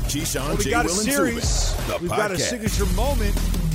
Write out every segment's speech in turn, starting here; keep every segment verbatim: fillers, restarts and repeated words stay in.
Keyshawn, well, we J. got a Will, and series. Zubin, the We've podcast. got a signature moment.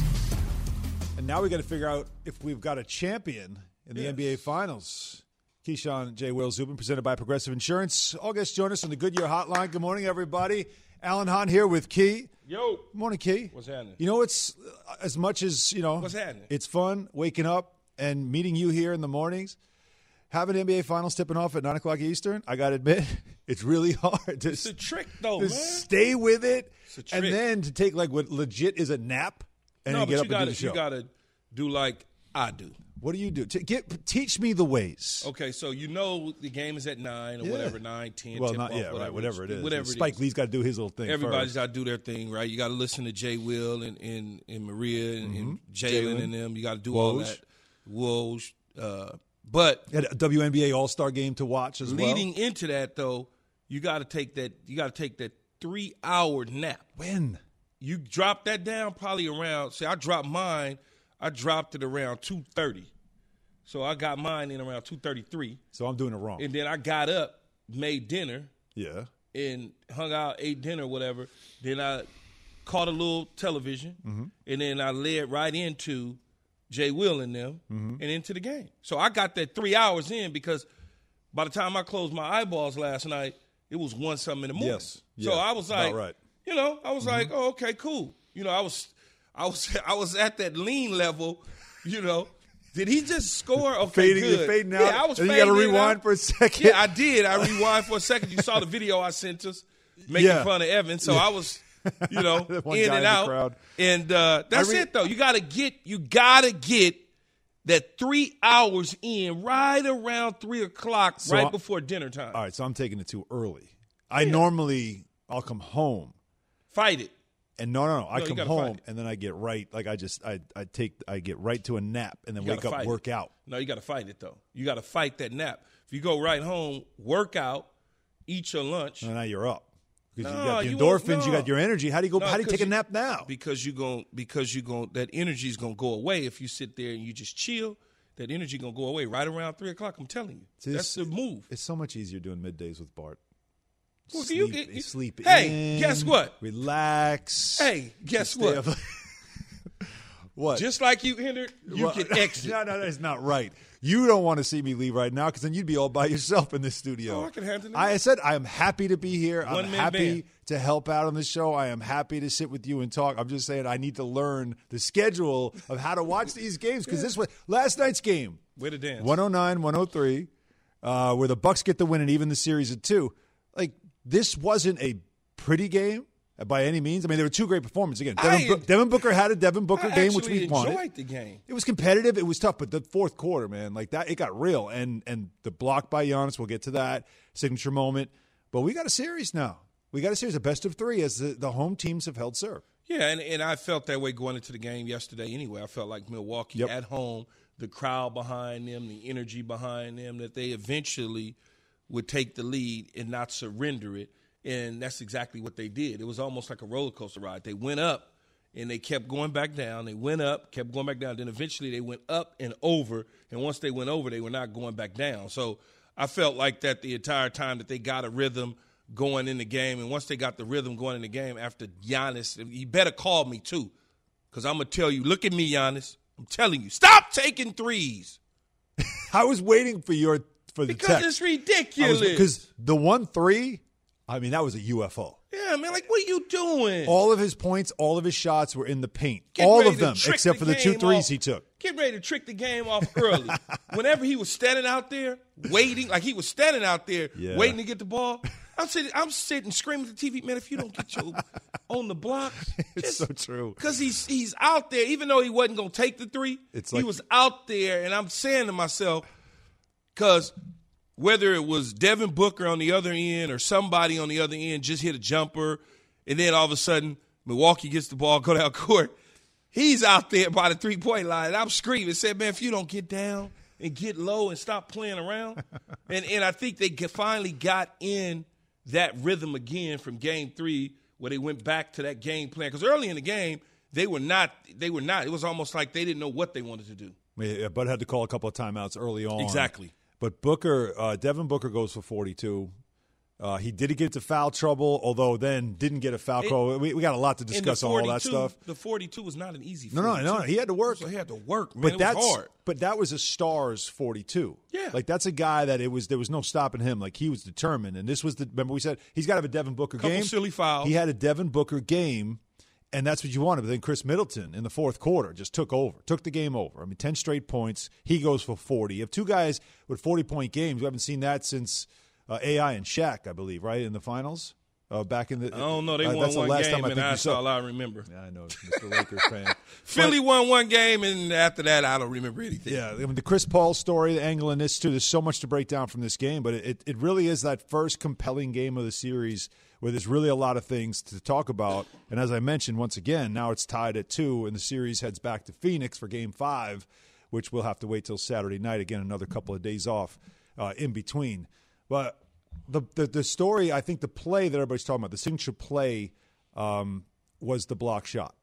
And now we got to figure out if we've got a champion in the Yes. N B A Finals. Keyshawn, J. Will, Zubin, presented by Progressive Insurance. All guests join us on the Goodyear Hotline. Good morning, everybody. Alan Hahn here with Key. Yo. Good morning, Key. What's happening? You know, it's uh, as much as, you know, What's happening? It's fun waking up and meeting you here in the mornings. Having N B A Finals tipping off at nine o'clock Eastern, I got to admit, it's really hard to, It's a trick, though, to man. stay with it It's a and trick. then to take like what legit is a nap and no, then but get you up gotta, and do the show. You got to do like I do. What do you do? T- get, teach me the ways. Okay, so you know the game is at nine or Yeah. whatever, nine, ten, Well, tip not off, yeah, right, whatever it is. Whatever Spike it is. Lee's got to do his little thing. Everybody's first. got to do their thing, right? You got to listen to Jay Will and, and, and Maria and, and Jalen Jalen. and them. You got to do all Woj. that. Woj. Uh, but Had a W N B A All-Star game to watch as well. leading into that, though, you got to take that. You got to take that three-hour nap. When? You drop that down probably around. See, I dropped mine. I dropped it around two thirty. So I got mine in around two thirty-three. So I'm doing it wrong. And then I got up, made dinner, yeah. and hung out, ate dinner, whatever. Then I caught a little television, Mm-hmm. and then I led right into Jay Will and them Mm-hmm. and into the game. So I got that three hours in because by the time I closed my eyeballs last night, it was one something in the morning. Yes. So Yeah, I was about like, right. you know, I was like, oh, okay, cool. You know, I was, I was, I was at that lean level. You know, did he just score? Okay, Fading, good. you're fading out. Yeah, I was and fading you got to in rewind out. for a second. Yeah, I did. I rewind for a second. You saw the video I sent us making Yeah. fun of Evan. So I was, you know, One in guy and in the out. crowd. And uh, that's I re- it, though. You got to get, you got to get that three hours in right around three o'clock, So right I- before dinner time. All right, so I'm taking it too early. I normally, I'll come home. Fight it. And no, no, no. I No, you come gotta fight home it. and then I get right. Like I just, I, I take, I get right to a nap and then You wake gotta up, fight work it. out. No, you got to fight it, though. You got to fight that nap. If you go right home, work out, eat your lunch. And now you're up because you No, got the you won't- endorphins, you no. got your energy. How do you go? No, how do you 'cause take a you- nap now? Because you going because you going that energy is gonna go away if you sit there and you just chill. That energy gonna go away right around three o'clock. I'm telling you, See, that's the it's- move. It's so much easier doing middays with Bart. Well, sleep, you get- you sleep Hey, in, guess what? Relax. Hey, guess Stay what? up- what? Just like you, Hendrick, you Well, can exit. No, no, that's not right. You don't want to see me leave right now because then you'd be all by yourself in this studio. Oh, I can handle it. I said I am happy to be here. I'm One-man happy band. to help out on the show. I am happy to sit with you and talk. I'm just saying I need to learn the schedule of how to watch these games because this was last night's game. Way to dance. one oh nine, one oh three, uh, where the Bucks get the win and even the series at two. Like, this wasn't a pretty game by any means. I mean, there were two great performances. Again, Devin, I- Book- Devin Booker had a Devin Booker I game, which actually we wanted. enjoyed the game. It was competitive. It was tough, but the fourth quarter, man, like that, it got real. And and the block by Giannis, we'll get to that signature moment. But we got a series now. We got a series, a best of three, as the, the home teams have held serve. Yeah, and, and I felt that way going into the game yesterday anyway. I felt like Milwaukee Yep. at home, the crowd behind them, the energy behind them, that they eventually would take the lead and not surrender it. And that's exactly what they did. It was almost like a roller coaster ride. They went up and they kept going back down. They went up, kept going back down. Then eventually they went up and over. And once they went over, they were not going back down. So I felt like that the entire time that they got a rhythm going in the game. And once they got the rhythm going in the game after Giannis, he better call me too. Because I'm going to tell you, look at me, Giannis. I'm telling you, stop taking threes. I was waiting for your for the Because text. it's ridiculous. Because the one three, I mean, that was a U F O. Yeah, man, like, what are you doing? All of his points, all of his shots were in the paint. Get all ready of to them, trick except the for the two game threes off. he took. Get ready to trick the game off early. Whenever he was standing out there waiting, like he was standing out there Yeah. waiting to get the ball, I'm sitting, I'm sitting screaming at the T V, man, if you don't get your on the block. It's so true. Because he's, he's out there, even though he wasn't going to take the three, It's he like- was out there, and I'm saying to myself, because whether it was Devin Booker on the other end or somebody on the other end just hit a jumper, and then all of a sudden Milwaukee gets the ball, go down court, he's out there by the three-point line. And I'm screaming, said, man, if you don't get down and get low and stop playing around. and and I think they get, finally got in that rhythm again from game three where they went back to that game plan. Because early in the game, they were not – they were not. It was almost like they didn't know what they wanted to do. Yeah, Bud had to call a couple of timeouts early on. Exactly. But Booker, uh, Devin Booker goes for forty-two. Uh, he did get into foul trouble, although then didn't get a foul call. We, we got a lot to discuss on all that stuff. The forty-two was not an easy no, forty-two. No, no, he had to work. So he had to work, man. But it that's, was hard. But that was a Stars forty-two. Yeah. Like, that's a guy that it was there was no stopping him. Like, he was determined. And this was the – remember we said he's got to have a Devin Booker Couple game. silly fouls. He had a Devin Booker game, and that's what you wanted. But then Chris Middleton in the fourth quarter just took over, took the game over. I mean, ten straight points. He goes for forty. You have two guys with forty-point games. We haven't seen that since uh, A I and Shaq, I believe, right, in the finals? Uh, back in the, I don't know. They uh, won that's one the last game, time I and think that's saw. all I remember. Yeah, I know, Mister Lakers fan. Philly But, won one game, and after that, I don't remember anything. Yeah, I mean, the Chris Paul story, the angle in this, too, there's so much to break down from this game, but it, it really is that first compelling game of the series where there's really a lot of things to talk about. And as I mentioned, once again, now it's tied at two, and the series heads back to Phoenix for game five, which we'll have to wait till Saturday night. Again, another couple of days off uh, in between. But the, the the story, I think the play that everybody's talking about, the signature play um, was the block shot.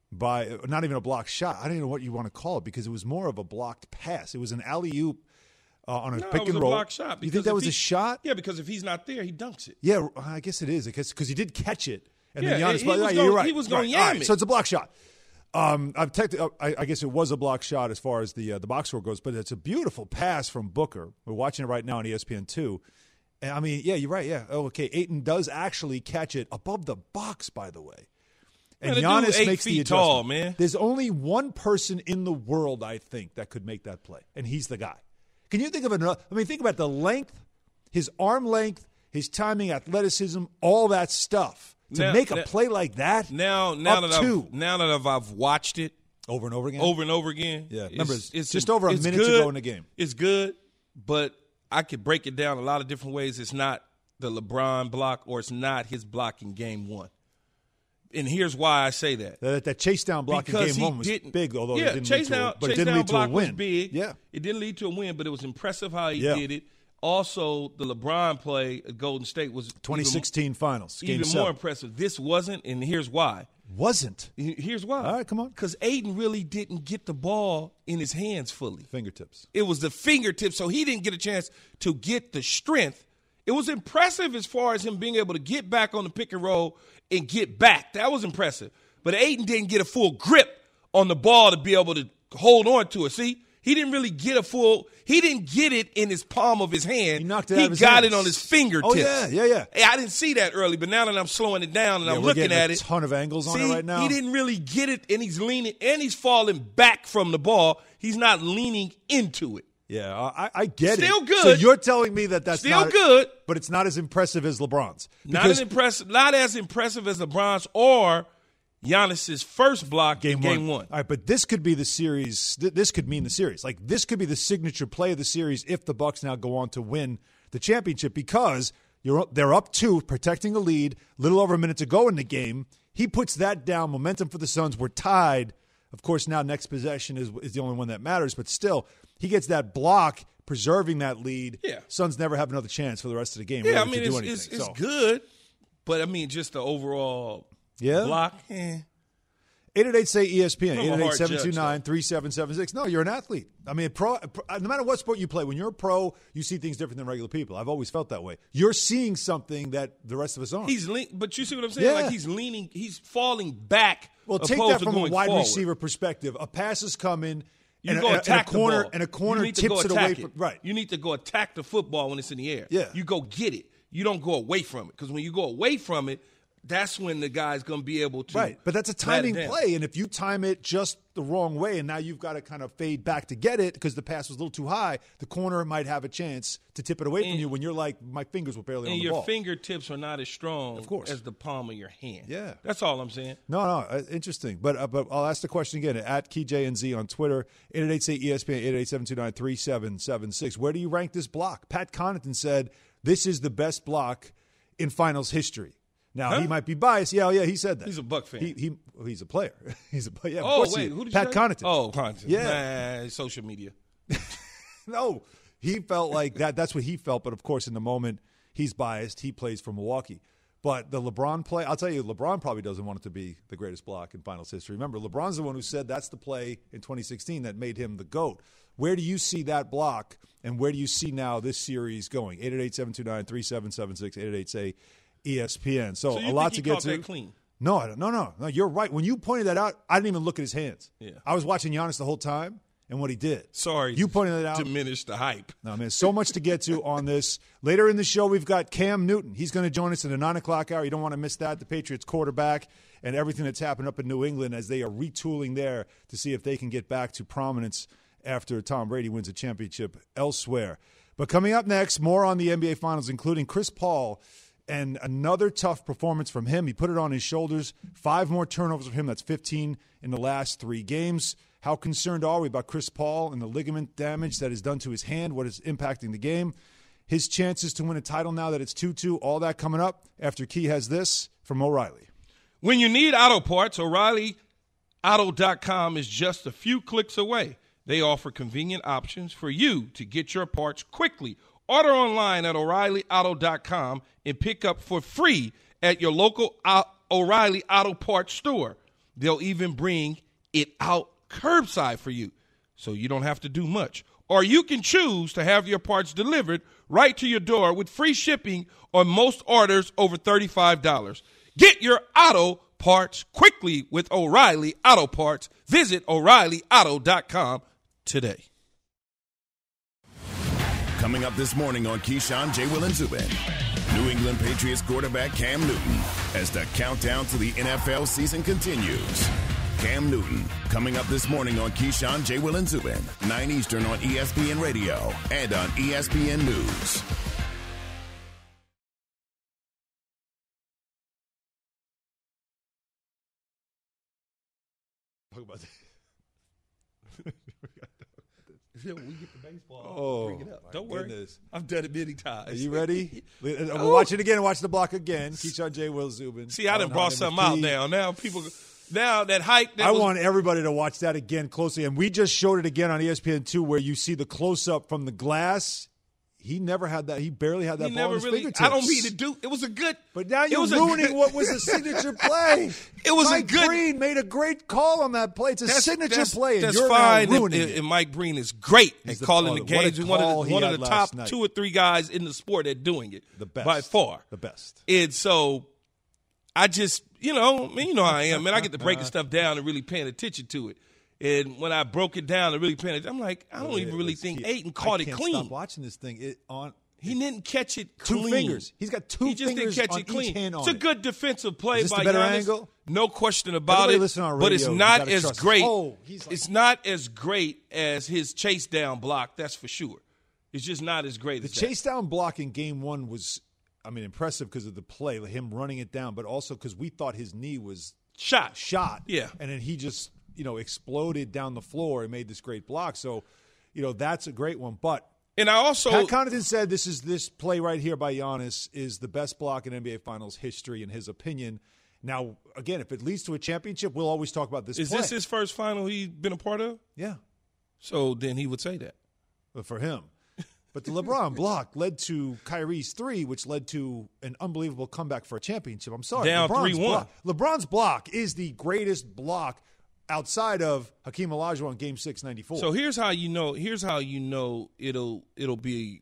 By not even a block shot. I don't even know what you want to call it because it was more of a blocked pass. It was an alley-oop uh, on a No, pick it was and a roll. block shot. You think that if was he- a shot? Yeah, because if he's not there, he dunks it. Yeah, I guess it is. Because he did catch it. And Yeah, then Giannis, he- he yeah, was you're gonna- right. he was gonna right. yam All right, it. so it's a block shot. Um, I've teched, uh, I, I guess it was a block shot as far as the uh, the box score goes, but it's a beautiful pass from Booker. We're watching it right now on E S P N two. And I mean, yeah, you're right. Yeah. Oh, okay. Ayton does actually catch it above the box, by the way. And Man, the Giannis dude eight makes the feet adjustment. tall, man. There's only one person in the world, I think, that could make that play, and he's the guy. Can you think of another? I mean, think about the length, his arm length, his timing, athleticism, all that stuff. To Now- make a now- play like that, Now, now up that two. I've, now that I've, I've watched it over and over again. over and over again, Yeah. it's- Remember, it's it's just over a it's minute to good. go in the game. It's good, but I could break it down a lot of different ways. It's not the LeBron block, or it's not his block in game one. And here's why I say that. That, that chase down block Because in game he one was didn't, big, although yeah, it didn't chase lead to down, a, but it chase didn't down lead to a block was win. big. Yeah. It didn't lead to a win, but it was impressive how he Yeah. did it. Also, the LeBron play at Golden State was twenty sixteen finals, even, game even seven. more impressive. This wasn't, and here's why. Wasn't. Here's why. All right, come on. Because Aiden really didn't get the ball in his hands fully. Fingertips. It was the fingertips, so he didn't get a chance to get the strength. It was impressive as far as him being able to get back on the pick and roll and get back. That was impressive. But Aiden didn't get a full grip on the ball to be able to hold on to it. See, he didn't really get a full – he didn't get it in his palm of his hand. He knocked it He out of his got hands. it on his fingertips. Oh, yeah, yeah, yeah. Hey, I didn't see that early, but now that I'm slowing it down and Yeah, I'm we're looking getting at a it – ton of angles on see, it right now. he didn't really get it, and he's leaning – and he's falling back from the ball. He's not leaning into it. Yeah, I, I get Still it. good. So you're telling me that that's Still not, good. but it's not as impressive as LeBron's. Not Because as impressive, not as impressive as LeBron's or Giannis's first block game in game one. one. All right, but this could be the series. Th- this could mean the series. Like this could be the signature play of the series if the Bucks now go on to win the championship because you're they're up two, protecting the lead. Little over a minute to go in the game. He puts that down. Momentum for the Suns. We're tied. Of course, now next possession is is the only one that matters. But still, he gets that block, preserving that lead. Yeah. Suns never have another chance for the rest of the game. Yeah, really, I mean, to it's, do it's, anything. it's So, good, but I mean, just the overall Yeah? block. Eh. eight eight eight say E S P N, I'm a eight eight eight, hard seven two nine, judge, three seven seven six. No, you're an athlete. I mean, pro, pro, no matter what sport you play, when you're a pro, you see things different than regular people. I've always felt that way. You're seeing something that the rest of us aren't. He's lean, but you see what I'm saying? Yeah. Like he's leaning, he's falling back. well, take opposed that to from a going wide forward. receiver perspective. A pass is coming, You and, go a, and, attack a corner, the ball. and a corner You need to tips go it away attack from it. right. You need to go attack the football when it's in the air. Yeah. You go get it. You don't go away from it because when you go away from it, that's when the guy's going to be able to. Right, but that's a bat it timing down. play, and if you time it just the wrong way, and now you've got to kind of fade back to get it because the pass was a little too high, the corner might have a chance to tip it away from And- you when you're like, my fingers were barely on And the your ball. fingertips are not as strong Of course. as the palm of your hand. Yeah. That's all I'm saying. No, no, uh, interesting. But uh, but I'll ask the question again at Key J N Z on Twitter, eight eight eight say E S P N, eight eight eight, seven two nine, three seven seven six. Where do you rank this block? Pat Connaughton said this is the best block in finals history. Now, Huh? he might be biased. Yeah, yeah, he said that. He's a Buck fan. He, he well, He's a player. he's a yeah, of Oh, course wait. he- Who did Pat you say? Connaughton. Oh, Connaughton. Yeah. Nah, social media. No, he felt like that. That's what he felt. But, of course, in the moment, he's biased. He plays for Milwaukee. But the LeBron play, I'll tell you, LeBron probably doesn't want it to be the greatest block in finals history. Remember, LeBron's the one who said that's the play in twenty sixteen that made him the GOAT. Where do you see that block, and where do you see now this series going? eight eight eight, seven two nine, three seven seven six, eight eight eight, say, E S P N. So, so you a lot think to he get caught to. That clean? No, I don't, no, no, no. You're right. When you pointed that out, I didn't even look at his hands. Yeah. I was watching Giannis the whole time and what he did. Sorry, you pointed it out. Diminish the hype. No, man, so much to get to on this. Later in the show, we've got Cam Newton. He's going to join us in the nine o'clock hour. You don't want to miss that. The Patriots quarterback and everything that's happened up in New England as they are retooling there to see if they can get back to prominence after Tom Brady wins a championship elsewhere. But coming up next, more on the N B A Finals, including Chris Paul and another tough performance from him. He put it on his shoulders. Five more turnovers for him. That's fifteen in the last three games. How concerned are we about Chris Paul and the ligament damage that is done to his hand? What is impacting the game? His chances to win a title now that it's two two. All that coming up after Key has this from O'Reilly. When you need auto parts, O'Reilly Auto dot com is just a few clicks away. They offer convenient options for you to get your parts quickly. Order online at O'Reilly Auto dot com and pick up for free at your local O'Reilly Auto Parts store. They'll even bring it out curbside for you, so you don't have to do much. Or you can choose to have your parts delivered right to your door with free shipping on most orders over thirty-five dollars. Get your auto parts quickly with O'Reilly Auto Parts. Visit O'Reilly Auto dot com today. Coming up this morning on Keyshawn, J. Will, and Zubin, New England Patriots quarterback Cam Newton as the countdown to the N F L season continues. Cam Newton coming up this morning on Keyshawn, J. Will, and Zubin, nine Eastern on E S P N Radio and on E S P N News. Talk about that. Yeah, when we get the baseball, Oh, bring it up. Don't worry. goodness. I've done it many times. Are you ready? We'll watch it again. Watch the block again. Keyshawn, J. Will, Zubin. See, I done brought something out now. Now people, now that hype. That I was, want everybody to watch that again closely. And we just showed it again on E S P N two where you see the close-up from the glass. He never had that. He barely had that he ball never in his really. fingertips. I don't mean to do. It was a good. But now it you're was a ruining good- what was a signature play. It was Mike a good. Green made a great call on that play. It's a That's, signature that's, play, and that's you're fine. now ruining and, it. and Mike Green is great He's at the- calling oh, the what a games. He's one of call the he one of had the last top night. two or three guys in the sport at doing it. The best. By far. The best. And so, I just, you know, you know how I am, man. I get to breaking stuff down and really paying attention to it. And when I broke it down and really paying attention, I'm like, I don't Yeah, even really let's think keep- Ayton caught I it can't clean. Stop watching this thing. It on. He didn't catch it Two clean. fingers. He's got two He just fingers didn't catch on it clean. each hand on it's a it. good defensive play Is this by the better Giannis. angle? No question about Everybody it. listen on but it's radio, you not gotta as trust us. great. Oh, he's like- it's not as great as his chase down block. That's for sure. It's just not as great The as chase down block in game one was, I mean, impressive because of the play, him running it down, but also because we thought his knee was that. Shot. shot. Yeah. And then he just, you know, exploded down the floor and made this great block. So, you know, that's a great one. But And I also Pat Connaughton said this is this play right here by Giannis is the best block in N B A Finals history, in his opinion. Now, again, if it leads to a championship, we'll always talk about this is play. this his first final he's been a part of? Yeah, So then he would say that. but for him. But the LeBron block led to Kyrie's three, which led to an unbelievable comeback for a championship. I'm sorry. Down LeBron's three one. block- LeBron's block is the greatest block outside of Hakeem Olajuwon in Game Six, ninety-four. So here's how you know. Here's how you know it'll it'll be.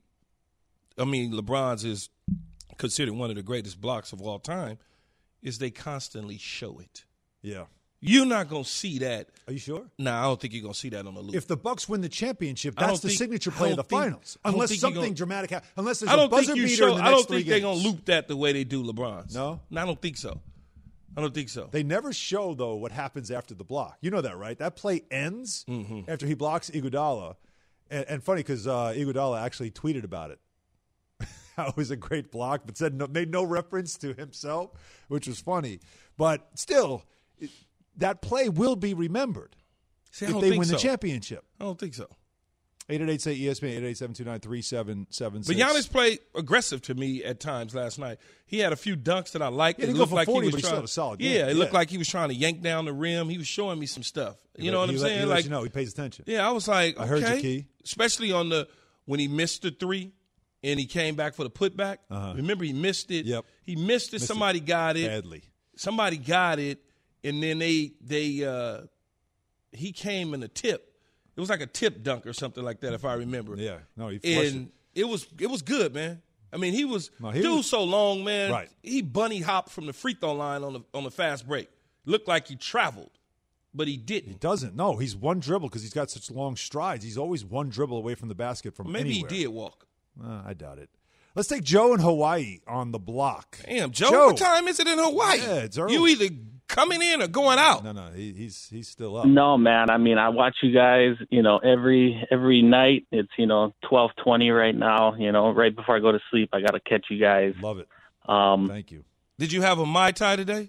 I mean, LeBron's is considered one of the greatest blocks of all time. Is they constantly show it. yeah. You're not gonna see that. Are you sure? Nah, I don't think you're gonna see that on the loop. If the Bucks win the championship, I don't that's the think- signature I play of don't the think- finals. I don't Unless think you're something gonna- dramatic happens. Unless there's I a don't buzzer think you beater show. in the I next don't three think they're games. gonna loop that the way they do LeBron's. No? no, I don't think so. I don't think so. They never show, though, what happens after the block. You know that, right? That play ends Mm-hmm. after he blocks Iguodala. And, and funny because uh, Iguodala actually tweeted about it. How it was a great block, but said no, made no reference to himself, which was funny. But still, it, that play will be remembered See, I if don't they think win so. the championship. I don't think so. eight eight eight say E S P N, eight eight seven two nine three seven seven six. But Giannis played aggressive to me at times last night. He had a few dunks that I liked. Yeah, he it go looked for like forty, he but was he still trying. had a solid yeah, game. it looked Yeah. like he was trying to yank down the rim. He was showing me some stuff. You know what He I'm let- saying? He let Like, you know, he pays attention. yeah, I was like, I heard you, okay. Key. Especially on the when he missed the three and he came back for the putback. Uh-huh. Remember, he missed it. Yep. He missed it. Missed Somebody it got it. badly. Somebody got it, and then they they uh, he came in a tip, It was like a tip dunk or something like that, if I remember. Yeah, no, he flushed and it. it was it was good, man. I mean, he was no, he dude was, so long, man. Right. He bunny hopped from the free throw line on the on the fast break. Looked like he traveled, but he didn't. He doesn't. No, he's one dribble because he's got such long strides. He's always one dribble away from the basket from Maybe anywhere. he did walk. Uh, I doubt it. Let's take Joe in Hawaii on the block. Damn, Joe, Joe. What time is it in Hawaii? Yeah, it's early. You either coming in or going out. No, no, he, he's he's still up. No, man. I mean, I watch you guys, you know, every every night. It's, you know, twelve twenty right now. You know, right before I go to sleep, I got to catch you guys. Love it. Um, Thank you. Did you have a Mai Tai today?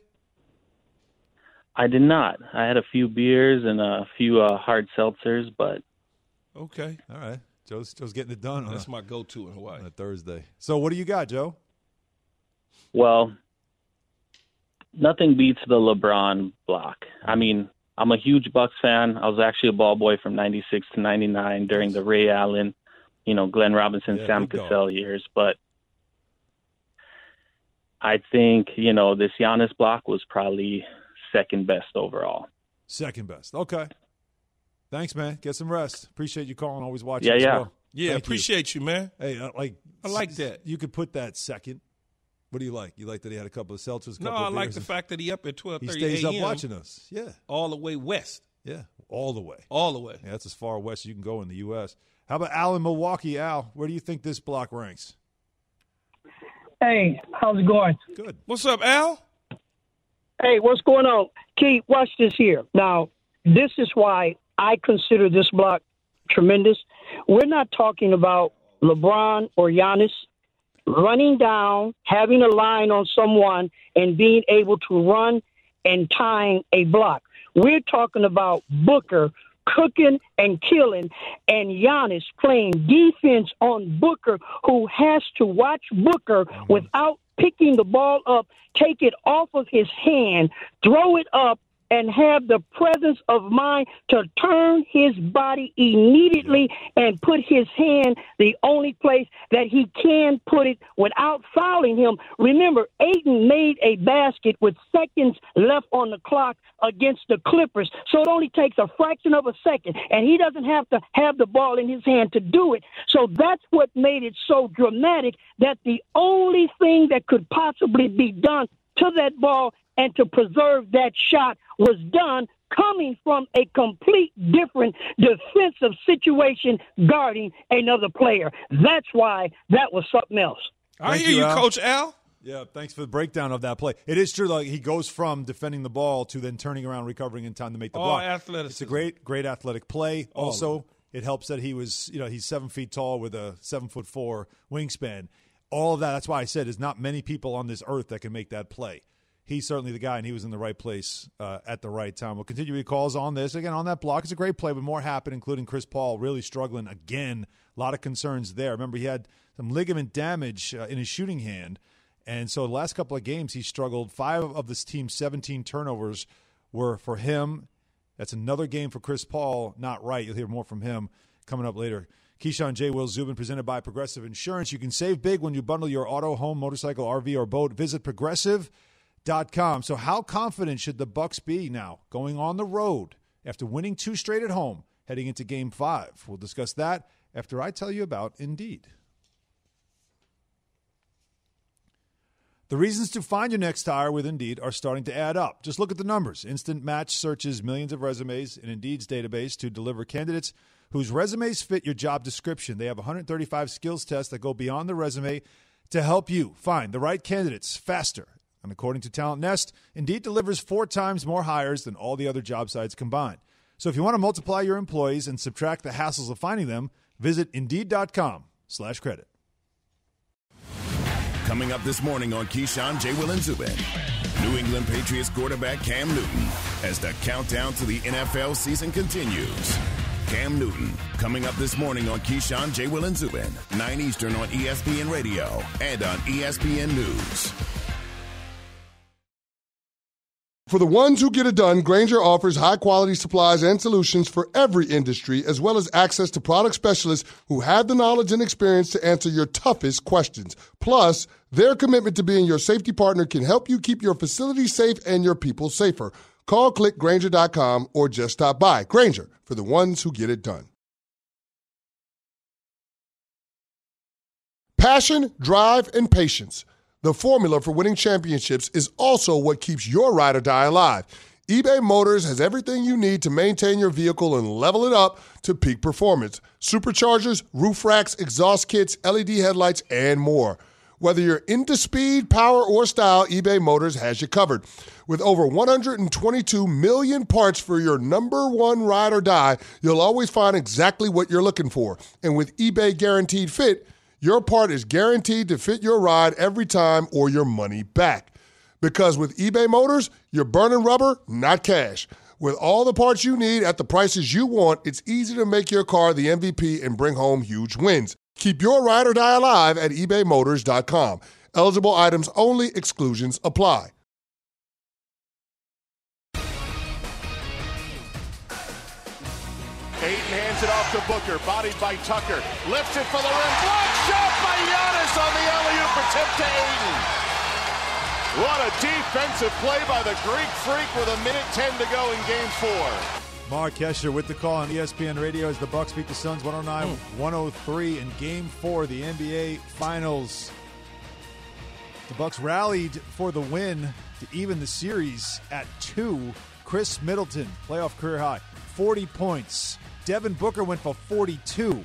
I did not. I had a few beers and a few uh, hard seltzers, but Okay. All right. Joe's, Joe's getting it done on That's a, my go-to in Hawaii. on a Thursday. So what do you got, Joe? well, nothing beats the LeBron block. I mean, I'm a huge Bucks fan. I was actually a ball boy from ninety-six to ninety-nine during the Ray Allen, you know, Glenn Robinson, Yeah, Sam good dog. Cassell years. But I think, you know, this Giannis block was probably second best overall. Second best. Okay. Thanks, man. Get some rest. Appreciate you calling. Always watching. Yeah, as yeah. well. Yeah, Thank you. appreciate you, man. Hey, uh, like I like that. You could put that second. What do you like? You like that he had a couple of seltzers? A No, couple I of like beers, the and fact that he up at twelve he thirty stays a up m watching us. Yeah, all the way west, yeah, all the way. all the way. Yeah, that's as far west as you can go in the U S. How about Al in Milwaukee? Al, where do you think this block ranks? Hey, how's it going? Good. What's up, Al? Hey, what's going on? Key, watch this here. Now, this is why I consider this block tremendous. We're not talking about LeBron or Giannis running down, having a line on someone, and being able to run and tying a block. We're talking about Booker cooking and killing, and Giannis playing defense on Booker, who has to watch Booker without picking the ball up, take it off of his hand, throw it up, and have the presence of mind to turn his body immediately and put his hand the only place that he can put it without fouling him. Remember, Ayton made a basket with seconds left on the clock against the Clippers, so it only takes a fraction of a second, and he doesn't have to have the ball in his hand to do it. So that's what made it so dramatic, that the only thing that could possibly be done to that ball and to preserve that shot was done coming from a complete different defensive situation guarding another player. That's why that was something else. I Thank hear you, you, Al. Coach Al. Yeah, thanks for the breakdown of that play. It is true, like he goes from defending the ball to then turning around, recovering in time to make the All block. athleticism. It's a great, great athletic play. All Also, it helps that he was, you know, he's seven feet tall with a seven foot four wingspan. All of that. That's why I said there's not many people on this earth that can make that play. He's certainly the guy, and he was in the right place uh, at the right time. We'll continue your calls on this. Again, on that block, it's a great play, but more happened, including Chris Paul really struggling again. A lot of concerns there. Remember, he had some ligament damage uh, in his shooting hand, and so the last couple of games he struggled. Five of this team's seventeen turnovers were for him. That's another game for Chris Paul. Not right. You'll hear more from him coming up later. Keyshawn, J. Will Zubin, presented by Progressive Insurance. You can save big when you bundle your auto, home, motorcycle, R V, or boat. Visit Progressive Dot com. So how confident should the Bucks be now going on the road after winning two straight at home heading into game five? We'll discuss that after I tell you about Indeed. The reasons to find your next hire with Indeed are starting to add up. Just look at the numbers. Instant Match searches millions of resumes in Indeed's database to deliver candidates whose resumes fit your job description. They have one hundred thirty-five skills tests that go beyond the resume to help you find the right candidates faster. And according to Talent Nest, Indeed delivers four times more hires than all the other job sites combined. So if you want to multiply your employees and subtract the hassles of finding them, visit Indeed.com slash credit. Coming up this morning on Keyshawn, J. Will, and Zubin, New England Patriots quarterback Cam Newton as the countdown to the N F L season continues. Cam Newton, coming up this morning on Keyshawn, J. Will, and Zubin, nine Eastern on E S P N Radio and on E S P N News. For the ones who get it done, Grainger offers high-quality supplies and solutions for every industry, as well as access to product specialists who have the knowledge and experience to answer your toughest questions. Plus, their commitment to being your safety partner can help you keep your facility safe and your people safer. Call, click Grainger dot com, or just stop by. Grainger, for the ones who get it done. Passion, drive, and patience. The formula for winning championships is also what keeps your ride or die alive. eBay Motors has everything you need to maintain your vehicle and level it up to peak performance. Superchargers, roof racks, exhaust kits, L E D headlights, and more. Whether you're into speed, power, or style, eBay Motors has you covered. With over one hundred twenty-two million parts for your number one ride or die, you'll always find exactly what you're looking for. And with eBay Guaranteed Fit, your part is guaranteed to fit your ride every time or your money back. Because with eBay Motors, you're burning rubber, not cash. With all the parts you need at the prices you want, it's easy to make your car the M V P and bring home huge wins. Keep your ride or die alive at ebay motors dot com. Eligible items only. Exclusions apply. Ayton hands it off to Booker, bodied by Tucker, lifts it for the rim, block shot by Giannis on the alley-oop attempt to Ayton. What a defensive play by the Greek Freak with a minute ten to go in game four. Mark Kesher with the call on E S P N Radio as the Bucks beat the Suns one oh nine one oh three in game four of the N B A Finals. The Bucks rallied for the win to even the series at two. Chris Middleton, playoff career high, forty points. Devin Booker went for forty-two.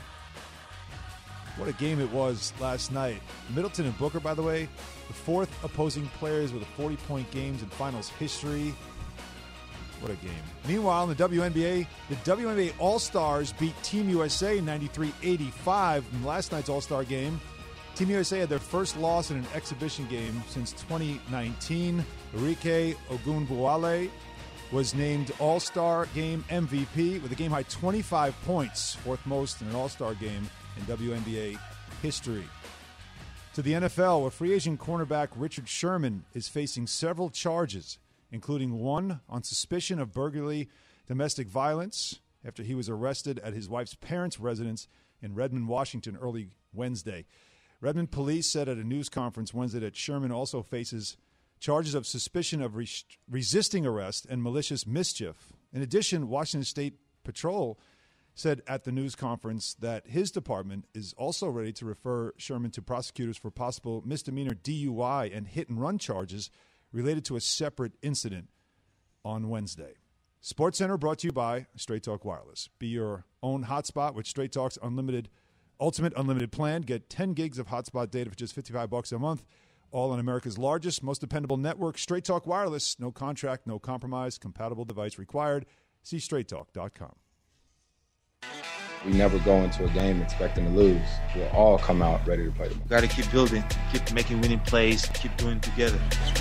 What a game it was last night. Middleton and Booker, by the way, the fourth opposing players with a forty-point games in finals history. What a game. Meanwhile, in the W N B A, the W N B A All-Stars beat Team U S A ninety-three eighty-five in last night's All-Star game. Team U S A had their first loss in an exhibition game since twenty nineteen. Enrique Ogunbowale was named All-Star Game M V P with a game-high twenty-five points, fourth most in an All-Star game in W N B A history. To the N F L, where free agent cornerback Richard Sherman is facing several charges, including one on suspicion of burglary, domestic violence, after he was arrested at his wife's parents' residence in Redmond, Washington, early Wednesday. Redmond police said at a news conference Wednesday that Sherman also faces charges of suspicion of re- resisting arrest and malicious mischief. In addition, Washington State Patrol said at the news conference that his department is also ready to refer Sherman to prosecutors for possible misdemeanor D U I and hit-and-run charges related to a separate incident on Wednesday. SportsCenter brought to you by Straight Talk Wireless. Be your own hotspot with Straight Talk's unlimited, ultimate unlimited plan. Get ten gigs of hotspot data for just fifty-five bucks a month. All on America's largest, most dependable network, Straight Talk Wireless. No contract, no compromise, compatible device required. See straight talk dot com. We never go into a game expecting to lose. We'll all come out ready to play them. Got to keep building, keep making winning plays, keep doing it together.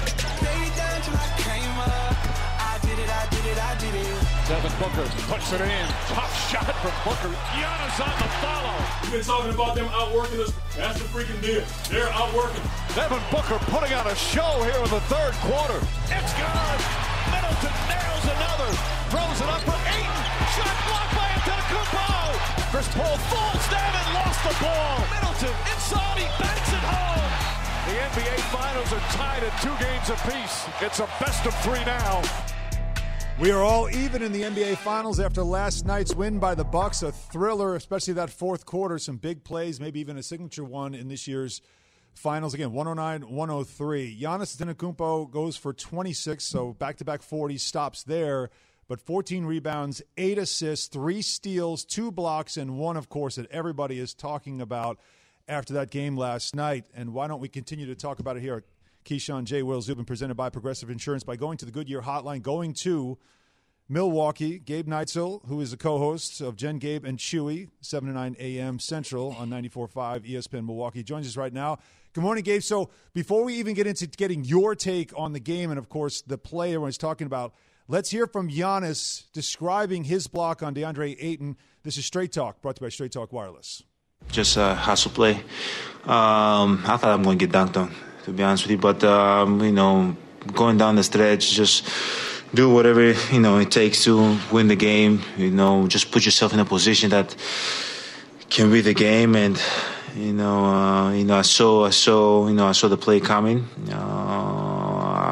Devin Booker puts it in. Tough shot from Booker. Giannis on the follow. We've been talking about them outworking us. That's the freaking deal. They're outworking. Devin Booker putting on a show here in the third quarter. It's good. Middleton nails another. Throws it up for Ayton. Shot blocked by Antetokounmpo. Chris Paul falls down and lost the ball. Middleton inside. He banks it home. The N B A Finals are tied at two games apiece. It's a best of three now. We are all even in the N B A Finals after last night's win by the Bucks. A thriller, especially that fourth quarter. Some big plays, maybe even a signature one in this year's Finals. Again, one oh nine one oh three. Giannis Antetokounmpo goes for twenty-six, so back-to-back forties, stops there. But fourteen rebounds, eight assists, three steals, two blocks, and one, of course, that everybody is talking about after that game last night. And why don't we continue to talk about it here at Keyshawn J. Will Zubin, presented by Progressive Insurance, by going to the Goodyear Hotline, going to Milwaukee. Gabe Neitzel, who is the co-host of Jen, Gabe, and Chewy, seven to nine a.m. Central on ninety-four point five E S P N Milwaukee, joins us right now. Good morning, Gabe. So before we even get into getting your take on the game and, of course, the play everyone's talking about, let's hear from Giannis describing his block on DeAndre Ayton. This is Straight Talk, brought to you by Straight Talk Wireless. Just a hustle play. Um, I thought I'm going to get dunked on, to be honest with you. But, um, you know, going down the stretch, just do whatever, you know, it takes to win the game. You know, just put yourself in a position that can read the game. And, you know, uh, you know, I saw, I saw, you know, I saw the play coming. Uh,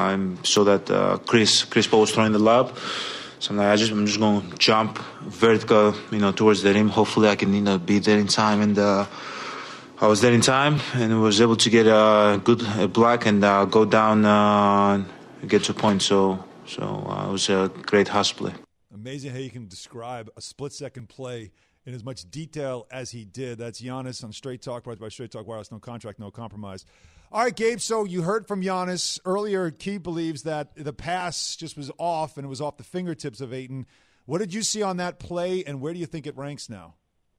I saw that uh, Chris Chris Paul was throwing the lob. So I'm like, I just I'm just going to jump vertical, you know, towards the rim. Hopefully, I can you know be there in time. And uh, I was there in time, and was able to get a good a block and uh, go down, uh, get to a point. So so uh, it was a great hustle play. Amazing how you can describe a split-second play in as much detail as he did. That's Giannis on Straight Talk, brought by Straight Talk Wireless. No contract, no compromise. All right, Gabe, so you heard from Giannis earlier. Key believes that the pass just was off, and it was off the fingertips of Ayton. What did you see on that play, and where do you think it ranks now?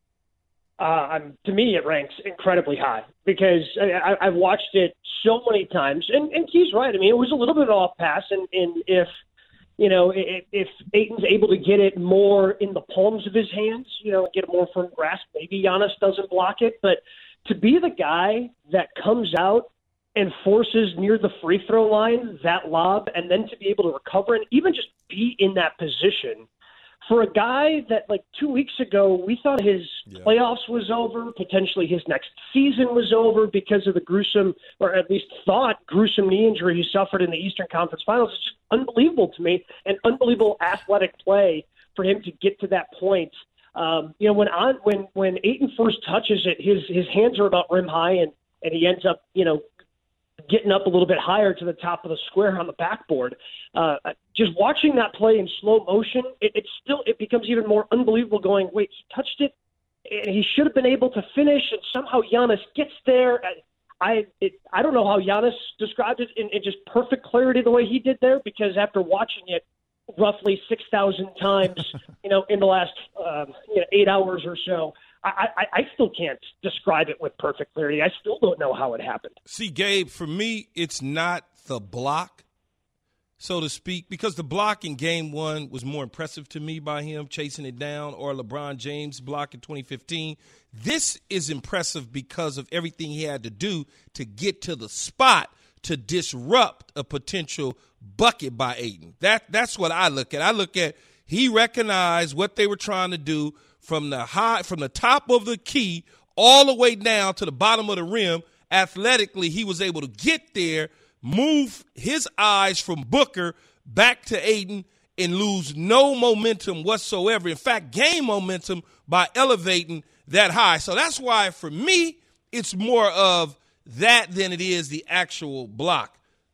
Uh, um, to me, it ranks incredibly high because I, I've watched it so many times. And, and Key's right. I mean, it was a little bit off pass, and, and if – You know, if, if Ayton's able to get it more in the palms of his hands, you know, get it more firm grasp, maybe Giannis doesn't block it. But to be the guy that comes out and forces near the free throw line that lob, and then to be able to recover and even just be in that position for a guy that, like, two weeks ago, we thought his yeah. playoffs was over, potentially his next season was over because of the gruesome, or at least thought, gruesome knee injury he suffered in the Eastern Conference Finals. It's just unbelievable to me, and unbelievable athletic play for him to get to that point. Um, you know, when on, when when Ayton first touches it, his his hands are about rim high, and, and he ends up, you know, getting up a little bit higher to the top of the square on the backboard. Uh, just watching that play in slow motion, it, it still it becomes even more unbelievable going, wait, he touched it, and he should have been able to finish, and somehow Giannis gets there. I it, I don't know how Giannis described it in, in just perfect clarity the way he did there, because after watching it roughly six thousand times, you know, in the last um, you know, eight hours or so, I, I, I still can't describe it with perfect clarity. I still don't know how it happened. See, Gabe, for me, it's not the block, so to speak, because the block in game one was more impressive to me by him chasing it down, or LeBron James' block in twenty fifteen. This is impressive because of everything he had to do to get to the spot to disrupt a potential bucket by Ayton. That, that's what I look at. I look at he recognized what they were trying to do from the high, from the top of the key all the way down to the bottom of the rim. Athletically, he was able to get there, move his eyes from Booker back to Ayton, and lose no momentum whatsoever. In fact, gain momentum by elevating that high. So that's why, for me, it's more of that than it is the actual block.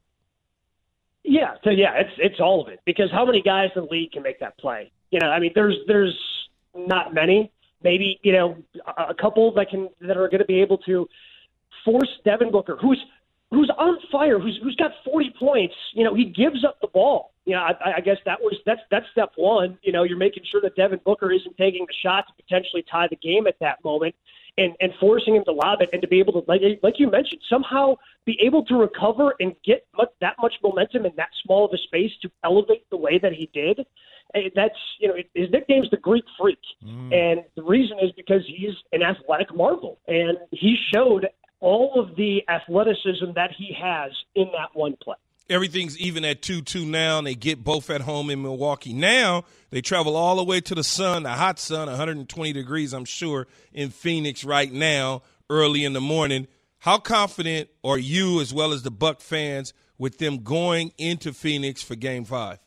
Yeah, so yeah, it's it's all of it. Because how many guys in the league can make that play? You know, I mean, there's there's not many. Maybe, you know, a couple that can that are going to be able to force Devin Booker, who's who's on fire, who's who's got forty points. You know, he gives up the ball. You know, I, I guess that was that's that's step one. You know, you're making sure that Devin Booker isn't taking the shot to potentially tie the game at that moment, and and forcing him to lob it and to be able to, like like you mentioned, somehow be able to recover and get much, that much momentum in that small of a space to elevate the way that he did. That's, you know, his nickname's the Greek Freak, mm. and the reason is because he's an athletic marvel, and he showed all of the athleticism that he has in that one play. Everything's even at two two now, and they get both at home in Milwaukee. Now they travel all the way to the sun, the hot sun, one hundred twenty degrees, I'm sure, in Phoenix right now, early in the morning. How confident are you, as well as the Buck fans, with them going into Phoenix for Game Five?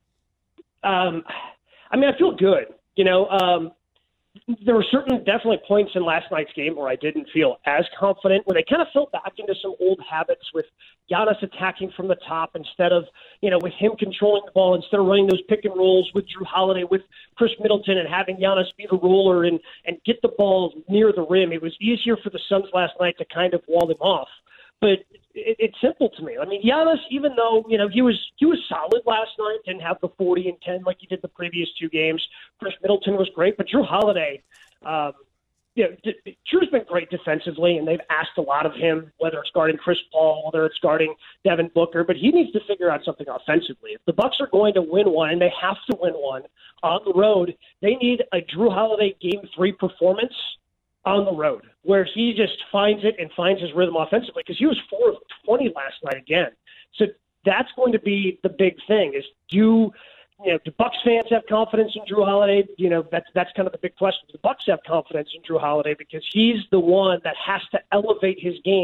Um, I mean, I feel good. You know, um, there were certain definitely points in last night's game where I didn't feel as confident, where they kind of fell back into some old habits with Giannis attacking from the top instead of, you know, with him controlling the ball, instead of running those pick and rolls with Drew Holiday, with Chris Middleton, and having Giannis be the roller and, and get the ball near the rim. It was easier for the Suns last night to kind of wall him off. But it, it's simple to me. I mean, Giannis, even though, you know, he was he was solid last night, didn't have the forty and ten like he did the previous two games. Chris Middleton was great, but Drew Holiday, um, you know, d- Drew's been great defensively, and they've asked a lot of him, whether it's guarding Chris Paul, whether it's guarding Devin Booker, but he needs to figure out something offensively. If the Bucks are going to win one, and they have to win one on the road, they need a Drew Holiday Game Three performance on the road, where he just finds it and finds his rhythm offensively, because he was four of twenty last night again. So that's going to be the big thing, is do, you know, do Bucks fans have confidence in Drew Holiday? You know, that's that's kind of the big question. Do the Bucks have confidence in Drew Holiday, because he's the one that has to elevate his game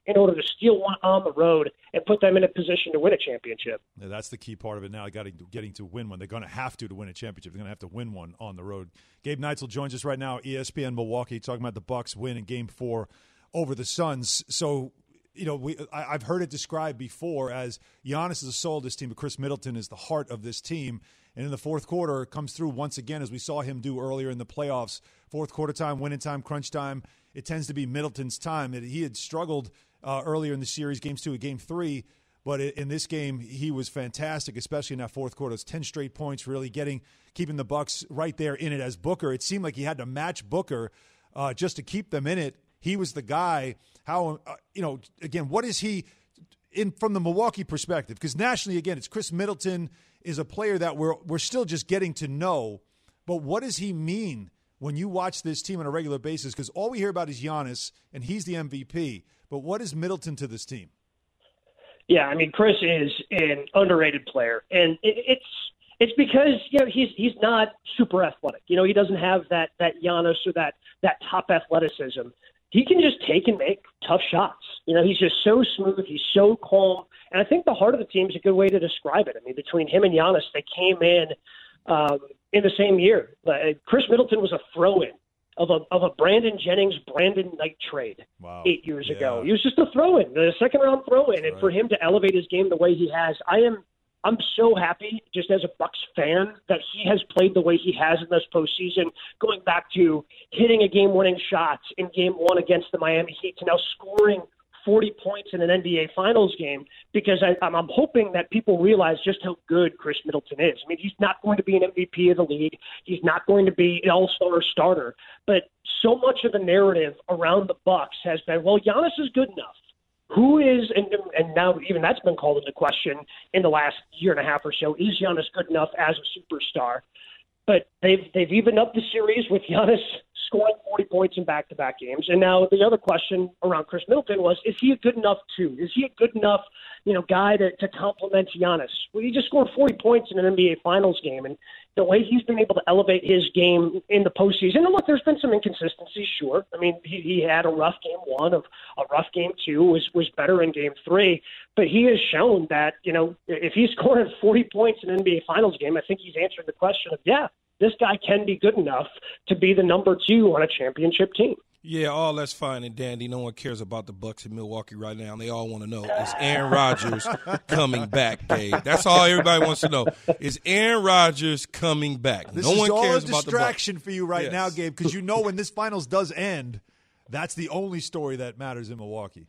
in order to steal one on the road and put them in a position to win a championship. Yeah, that's the key part of it now, got getting to win one. They're going to have to to win a championship. They're going to have to win one on the road. Gabe Neitzel joins us right now, E S P N Milwaukee, talking about the Bucks win in Game four over the Suns. So, you know, we I, I've heard it described before as Giannis is the soul of this team, but Chris Middleton is the heart of this team. And in the fourth quarter, it comes through once again, as we saw him do earlier in the playoffs. Fourth quarter time, winning time, crunch time, it tends to be Middleton's time. He had struggled uh, earlier in the series, games two and game three, but in this game, he was fantastic, especially in that fourth quarter. It's ten straight points, really getting keeping the Bucks right there in it as Booker. It seemed like he had to match Booker uh, just to keep them in it. He was the guy. How, uh, you know, again, what is he in from the Milwaukee perspective? Because nationally, again, it's Chris Middleton is a player that we're we're still just getting to know. But what does he mean when you watch this team on a regular basis? Because all we hear about is Giannis, and he's the M V P. But what is Middleton to this team? Yeah, I mean, Chris is an underrated player, and it, it's it's because you know he's he's not super athletic. You know, he doesn't have that that Giannis or that that top athleticism. He can just take and make tough shots. You know, he's just so smooth. He's so calm. And I think the heart of the team is a good way to describe it. I mean, between him and Giannis, they came in um, in the same year. Uh, Chris Middleton was a throw-in of a of a Brandon Jennings, Brandon Knight trade wow. eight years yeah. ago. He was just a throw-in, a second-round throw-in. And right. for him to elevate his game the way he has, I am I'm so happy, just as a Bucks fan, that he has played the way he has in this postseason, going back to hitting a game-winning shot in Game One against the Miami Heat to now scoring forty points in an N B A Finals game, because I, I'm, I'm hoping that people realize just how good Chris Middleton is. I mean, he's not going to be an M V P of the league. He's not going to be an all-star starter. But so much of the narrative around the Bucks has been, well, Giannis is good enough. Who is, and, and now even that's been called into question in the last year and a half or so, is Giannis good enough as a superstar? But they've they've evened up the series with Giannis scoring forty points in back-to-back games. And now the other question around Chris Middleton was, is he a good enough two? Is he a good enough, you know, guy to, to complement Giannis? Well, he just scored forty points in an N B A Finals game, and the way he's been able to elevate his game in the postseason. And look, there's been some inconsistencies, sure. I mean, he, he had a rough game one, of a rough game two, was was better in game three. But he has shown that, you know, if he's scoring forty points in an N B A Finals game, I think he's answered the question of, yeah, this guy can be good enough to be the number two on a championship team. Yeah, all that's fine and dandy. No one cares about the Bucks in Milwaukee right now. They all want to know, is Aaron Rodgers coming back, Gabe? That's all everybody wants to know. Is Aaron Rodgers coming back? This no is one all cares a about the Bucks. distraction for you right yes. now, Gabe, because you know when this finals does end, that's the only story that matters in Milwaukee.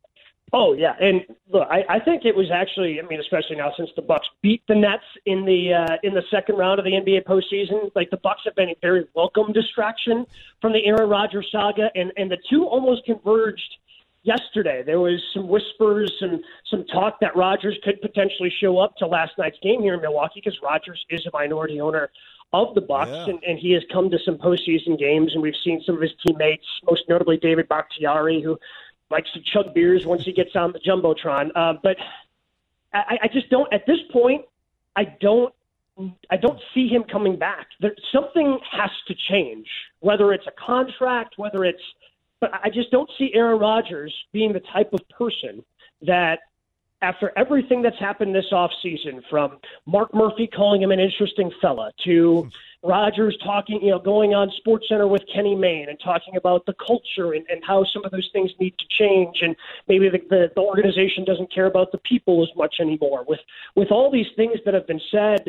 Oh, yeah. And look, I, I think it was actually, I mean, especially now since the Bucks beat the Nets in the uh, in the second round of the N B A postseason, like the Bucks have been a very welcome distraction from the Aaron Rodgers saga, and, and the two almost converged yesterday. There was some whispers and some talk that Rodgers could potentially show up to last night's game here in Milwaukee, because Rodgers is a minority owner of the Bucks, yeah. and, and he has come to some postseason games, and we've seen some of his teammates, most notably David Bakhtiari, who likes to chug beers once he gets on the Jumbotron. Uh, but I, I just don't, at this point, I don't, I don't see him coming back. There, something has to change, whether it's a contract, whether it's, but I just don't see Aaron Rodgers being the type of person that, after everything that's happened this offseason, from Mark Murphy calling him an interesting fella to Rodgers talking, you know, going on SportsCenter with Kenny Mayne and talking about the culture and, and how some of those things need to change, and maybe the, the, the organization doesn't care about the people as much anymore. With with all these things that have been said,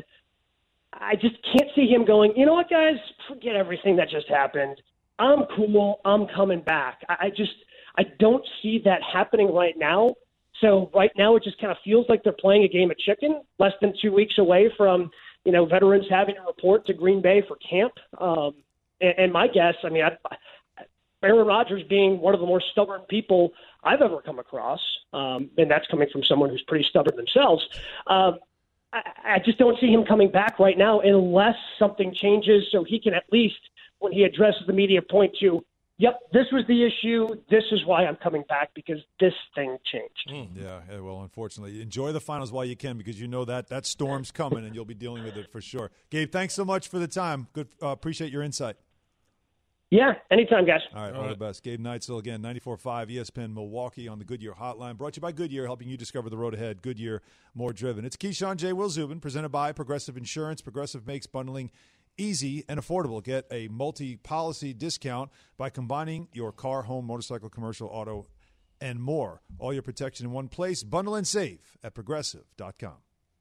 I just can't see him going, you know what, guys, forget everything that just happened. I'm cool. I'm coming back. I, I just I don't see that happening right now. So right now it just kind of feels like they're playing a game of chicken, less than two weeks away from, you know, veterans having to report to Green Bay for camp. Um, and, and my guess, I mean, I, Aaron Rodgers being one of the more stubborn people I've ever come across, um, and that's coming from someone who's pretty stubborn themselves, um, I, I just don't see him coming back right now unless something changes, so he can at least, when he addresses the media, point to, yep, this was the issue. This is why I'm coming back, because this thing changed. Mm, yeah, yeah, well, unfortunately. Enjoy the finals while you can, because you know that that storm's coming and you'll be dealing with it for sure. Gabe, thanks so much for the time. Good, uh, appreciate your insight. Yeah, anytime, guys. All right, all, all right. the best. Gabe Neitzel again, ninety-four point five E S P N Milwaukee on the Goodyear Hotline. Brought to you by Goodyear, helping you discover the road ahead. Goodyear, more driven. It's Keyshawn J. Will Zubin, presented by Progressive Insurance. Progressive makes bundling easy and affordable. Get a multi-policy discount by combining your car, home, motorcycle, commercial, auto, and more. All your protection in one place. Bundle and save at progressive dot com.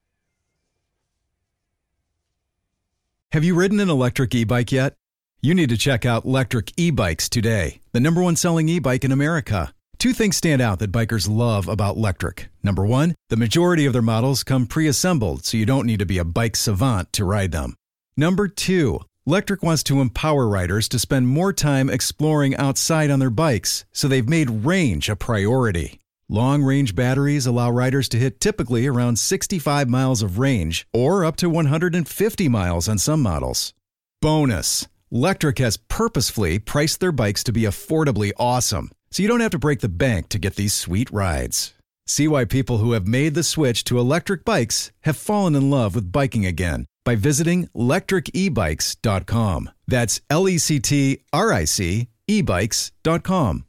Have you ridden an electric e-bike yet? You need to check out Lectric E-Bikes today, the number one selling e-bike in America. Two things stand out that bikers love about Lectric. Number one, the majority of their models come pre-assembled, so you don't need to be a bike savant to ride them. Number two, Lectric wants to empower riders to spend more time exploring outside on their bikes, so they've made range a priority. Long-range batteries allow riders to hit typically around sixty-five miles of range, or up to one hundred fifty miles on some models. Bonus, Lectric has purposefully priced their bikes to be affordably awesome, so you don't have to break the bank to get these sweet rides. See why people who have made the switch to electric bikes have fallen in love with biking again by visiting lectric e bikes dot com. That's L E C T R I C e bikes dot com.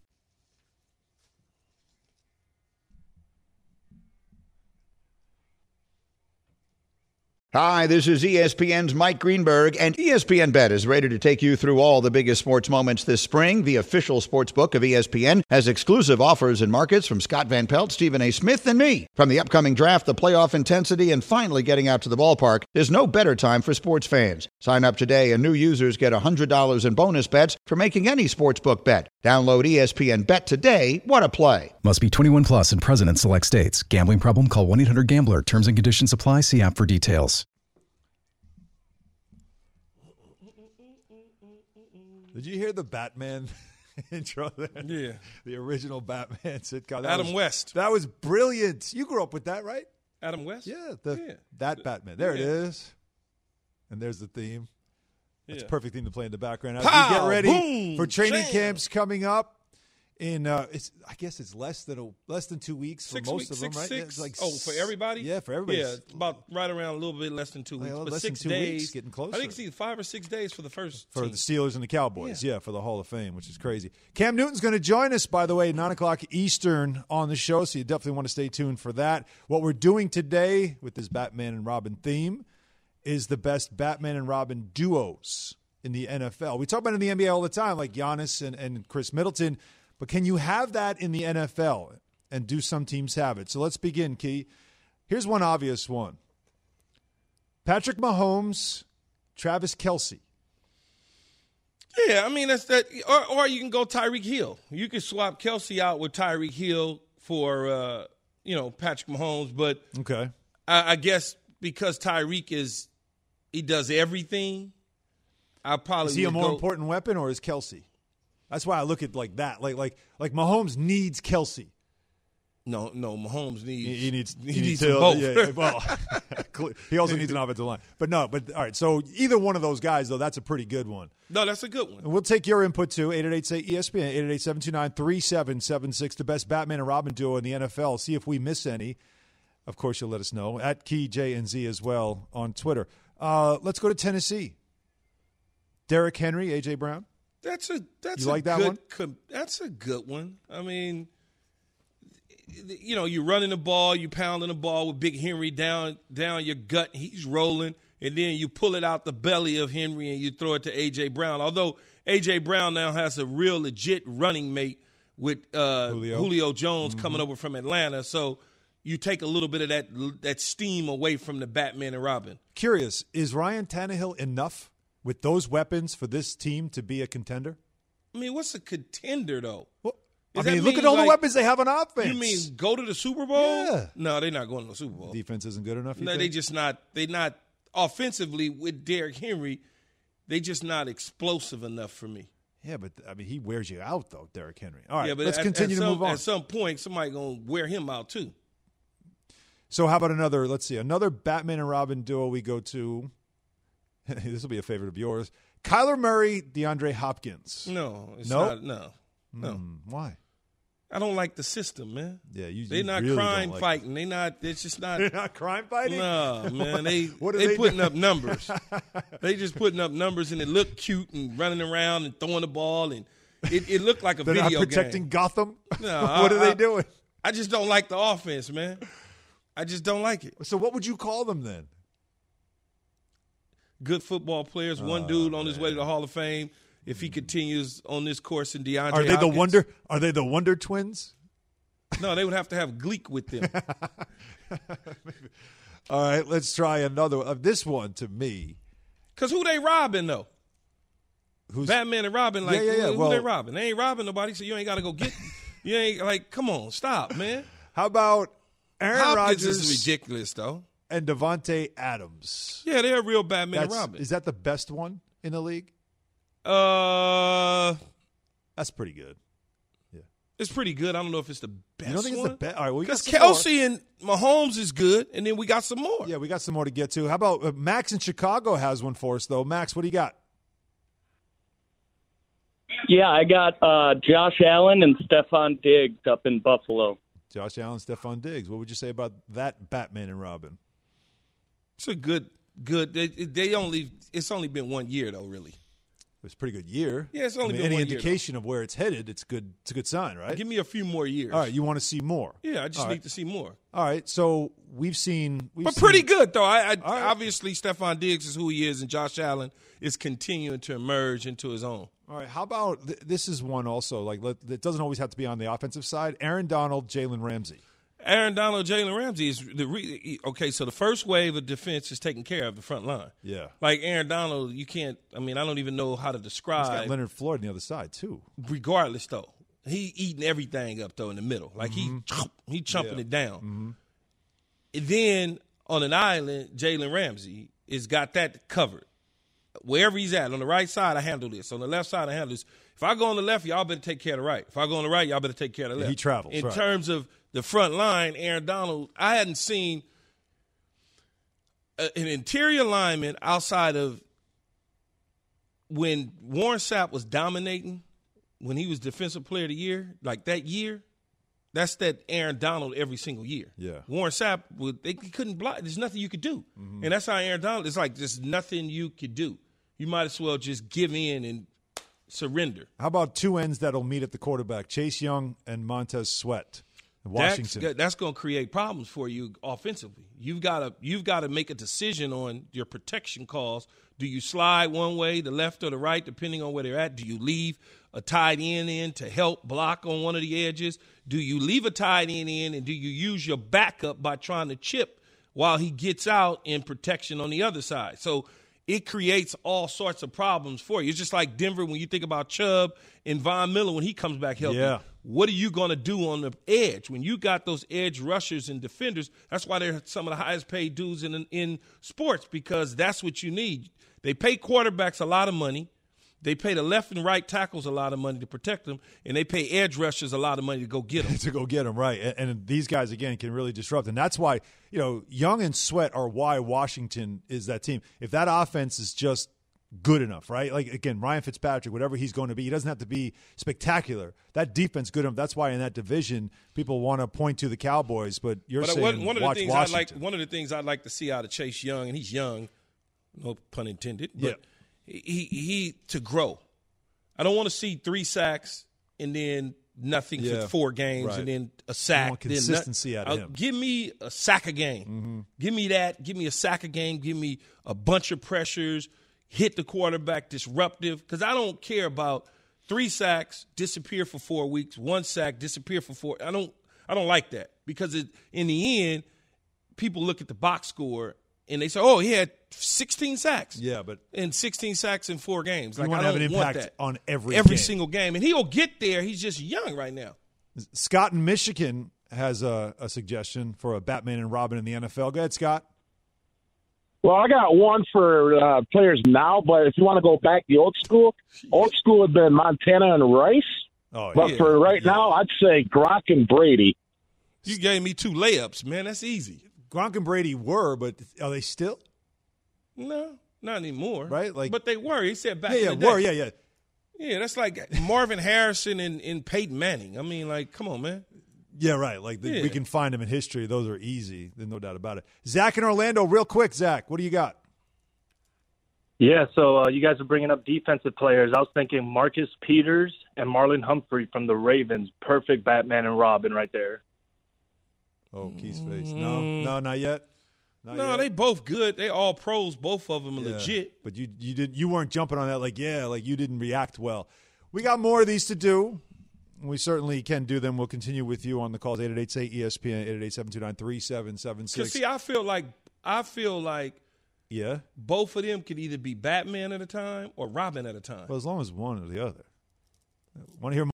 Hi, this is E S P N's Mike Greenberg, and E S P N Bet is ready to take you through all the biggest sports moments this spring. The official sports book of E S P N has exclusive offers and markets from Scott Van Pelt, Stephen A. Smith, and me. From the upcoming draft, the playoff intensity, and finally getting out to the ballpark, there's no better time for sports fans. Sign up today, and new users get one hundred dollars in bonus bets for making any sportsbook bet. Download E S P N Bet today. What a play. Must be twenty-one plus and present in select states. Gambling problem? Call one eight hundred gambler. Terms and conditions apply. See app for details. Did you hear the Batman intro there? Yeah. The original Batman sitcom. That Adam was, West. That was brilliant. You grew up with that, right? Adam West? Yeah. The, yeah. That Batman. There yeah. it is. And there's the theme. That's yeah. a perfect theme to play in the background. As Pow, we get ready boom, for training jam. camps coming up in, uh, it's I guess it's less than a, less than two weeks Six for most weeks, of them, six, right? Six. Yeah, it's like oh, for everybody? Yeah, for everybody. Yeah, it's about right around a little bit less than two weeks. Well, but less six than two days. weeks, getting closer. I think it's either five or six days for the first For team. the Steelers and the Cowboys, yeah. yeah, for the Hall of Fame, which is crazy. Cam Newton's going to join us, by the way, nine o'clock Eastern on the show, so you definitely want to stay tuned for that. What we're doing today with this Batman and Robin theme is the best Batman and Robin duos in the N F L. We talk about it in the N B A all the time, like Giannis and, and Chris Middleton, but can you have that in the N F L? And do some teams have it? So let's begin, Key. Here's one obvious one. Patrick Mahomes, Travis Kelce. Yeah, I mean, that's that. Or, or you can go Tyreek Hill. You can swap Kelce out with Tyreek Hill for, uh, you know, Patrick Mahomes. But okay, I, I guess because Tyreek is, he does everything, I probably Is he a would more go, important weapon or is Kelce? That's why I look at like that. Like like like Mahomes needs Kelce. No, no, Mahomes needs. He, he needs. He, He, needs to, them both. Yeah, well, he also needs an offensive line. But no. But all right. So either one of those guys, though, that's a pretty good one. No, that's a good one. And we'll take your input too. eight eight eight say E S P N. eight eight eight, seven two nine, three seven seven six. The best Batman and Robin duo in the N F L. See if we miss any. Of course, you'll let us know at Key J and Z as well on Twitter. Uh, let's go to Tennessee. Derrick Henry, A J Brown. That's a that's you a like that good, one? Com- that's a good one. I mean, you know, you're running the ball, you pounding the ball with Big Henry down down your gut. He's rolling, and then you pull it out the belly of Henry and you throw it to A J Brown. Although A J Brown now has a real legit running mate with uh, Julio. Julio Jones Mm-hmm. coming over from Atlanta, so you take a little bit of that that steam away from the Batman and Robin. Curious, is Ryan Tannehill enough with those weapons for this team to be a contender? I mean, what's a contender, though? Well, I Does that mean, look mean, at all like, the weapons they have on offense. You mean go to the Super Bowl? Yeah. No, they're not going to the Super Bowl. Defense isn't good enough? No, think? they just not. They not offensively with Derrick Henry. They just not explosive enough for me. Yeah, but I mean, he wears you out though, Derrick Henry. All right, yeah, but let's at, continue at to some, move on. At some point, somebody gonna wear him out too. So how about another? Let's see, another Batman and Robin duo. We go to. This will be a favorite of yours. Kyler Murray, DeAndre Hopkins. No, it's no? not. No, no. Mm, why? I don't like the system, man. Yeah, you. They're you not really crime like fighting. They not. It's just not. They're not crime fighting. No, man. They what are they, they putting doing? up numbers. They just putting up numbers, and it look cute and running around and throwing the ball, and it, it looked like a They're video not protecting game. Gotham. No, what I, are they I, doing? I just don't like the offense, man. I just don't like it. So what would you call them then? Good football players. One Oh, dude on man. his way to the Hall of Fame. If he continues on this course in DeAndre Are they Hopkins. the Wonder? Are they the Wonder Twins? No, they would have to have Gleek with them. All right, let's try another. Uh, this one to me. Because who they robbing, though? Who's Batman and Robin, like, Yeah, yeah, yeah. who Well- they robbing? They ain't robbing nobody, so you ain't got to go get You ain't, like, come on, stop, man. How about Aaron Hopkins Rodgers is ridiculous, though. and Devontae Adams? Yeah, they're a real Batman That's, and Robin. is that the best one in the league? Uh, That's pretty good. It's pretty good. I don't know if it's the best You don't think one. it's the best? All right, well, we got Because some Kelsey and Mahomes is good, and then we got some more. more. Yeah, we got some more to get to. How about uh, Max in Chicago has one for us, though. Max, what do you got? Yeah, I got uh, Josh Allen and Stephon Diggs up in Buffalo. Josh Allen, Stephon Diggs. What would you say about that Batman and Robin? It's a good, good. They, they only. It's only been one year though, really. It was a pretty good year. Yeah, it's only I mean, been any one year, indication of where it's headed. It's good. It's a good sign, right? Give me a few more years. All right, you want to see more? Yeah, I just All need right. to see more. All right, so we've seen, we've But seen, pretty good though. I, I right. obviously Stephon Diggs is who he is, and Josh Allen is continuing to emerge into his own. All right, how about th- this is one also like let, it doesn't always have to be on the offensive side. Aaron Donald, Jalen Ramsey. Aaron Donald, Jalen Ramsey is the re- okay. So the first wave of defense is taking care of the front line. Yeah, Like Aaron Donald, you can't. I mean, I don't even know how to he's describe. got Leonard Floyd on the other side too. Regardless, though, he eating everything up though in the middle. Like he he chumping Yeah. it down. Mm-hmm. And then on an island, Jalen Ramsey has got that covered. Wherever he's at, on the right side, I handle this. On the left side, I handle this. If I go on the left, y'all better take care of the right. If I go on the right, y'all better take care of the left. He travels, In right. terms of the front line, Aaron Donald, I hadn't seen a, an interior lineman outside of when Warren Sapp was dominating, when he was Defensive Player of the Year, like that year. That's that Aaron Donald every single year. Yeah. Warren Sapp, would, they couldn't block. There's nothing you could do. Mm-hmm. And that's how Aaron Donald, it's like there's nothing you could do. You might as well just give in and surrender. How about two ends that'll meet at the quarterback? Chase Young and Montez Sweat in Washington. That's, that's going to create problems for you offensively. You've got to you've got to make a decision on your protection calls. Do you slide one way, the left or the right, depending on where they're at? Do you leave a tight end in to help block on one of the edges? Do you leave a tight end in, and do you use your backup by trying to chip while he gets out in protection on the other side? So it creates all sorts of problems for you. It's just like Denver when you think about Chubb and Von Miller when he comes back healthy. Yeah. What are you going to do on the edge? When you got those edge rushers and defenders, that's why they're some of the highest paid dudes in in sports, because that's what you need. They pay quarterbacks a lot of money. They pay the left and right tackles a lot of money to protect them, and they pay edge rushers a lot of money to go get them. to go get them, right. And, and these guys, again, can really disrupt. And that's why, you know, Young and Sweat are why Washington is that team. If that offense is just good enough, right? Like, again, Ryan Fitzpatrick, whatever he's going to be, he doesn't have to be spectacular. That defense good enough. That's why in that division, people want to point to the Cowboys, but you're but saying one, one of the watch things I like, Washington. one of the things I'd like to see out of Chase Young, and he's young, no pun intended, but Yeah. he, he to grow. I don't want to see three sacks and then nothing Yeah, for four games right. and then a sack. You want then not- consistency out of uh, him. Give me a sack a game. Mm-hmm. Give me that. Give me a sack a game. Give me a bunch of pressures. Hit the quarterback, disruptive. Because I don't care about three sacks, disappear for four weeks. One sack, disappear for four. I don't. I don't like that because it, in the end, people look at the box score and they say, "Oh, he had sixteen sacks." Yeah, but and sixteen sacks in four games. You Like, wanna I have don't an want impact that. on every every game. single game, and he'll get there. He's just young right now. Scott in Michigan has a, a suggestion for a Batman and Robin in the N F L. Go ahead, Scott. Well, I got one for uh, players now, but if you want to go back the old school, old school would have been Montana and Rice. Oh, but yeah. for right Yeah. now, I'd say Gronk and Brady. You gave me two layups, man. That's easy. Gronk and Brady were, but are they still? No, not anymore. Right? Like, but they were. He said back yeah, in yeah, the day. were, yeah, yeah. Yeah, that's like Marvin Harrison and, and Peyton Manning. I mean, like, come on, man. Yeah, right. Like the, Yeah. we can find them in history. Those are easy. There's no doubt about it. Zach in Orlando, real quick, Zach, what do you got? Yeah, so uh, you guys are bringing up defensive players. I was thinking Marcus Peters and Marlon Humphrey from the Ravens. Perfect Batman and Robin right there. Oh, Keith's face. No, no, not yet. Not no, yet. they both good. They all pros. Both of them are Yeah. legit. But you you did you weren't jumping on that like yeah, like you didn't react well. We got more of these to do. We certainly can do them. We'll continue with you on the calls eight eight eight say E S P N eight eight eight seven two nine three seven seven six. Cause see, I feel like I feel like yeah, both of them could either be Batman at a time or Robin at a time. well, as long as one or the other. Want to hear more?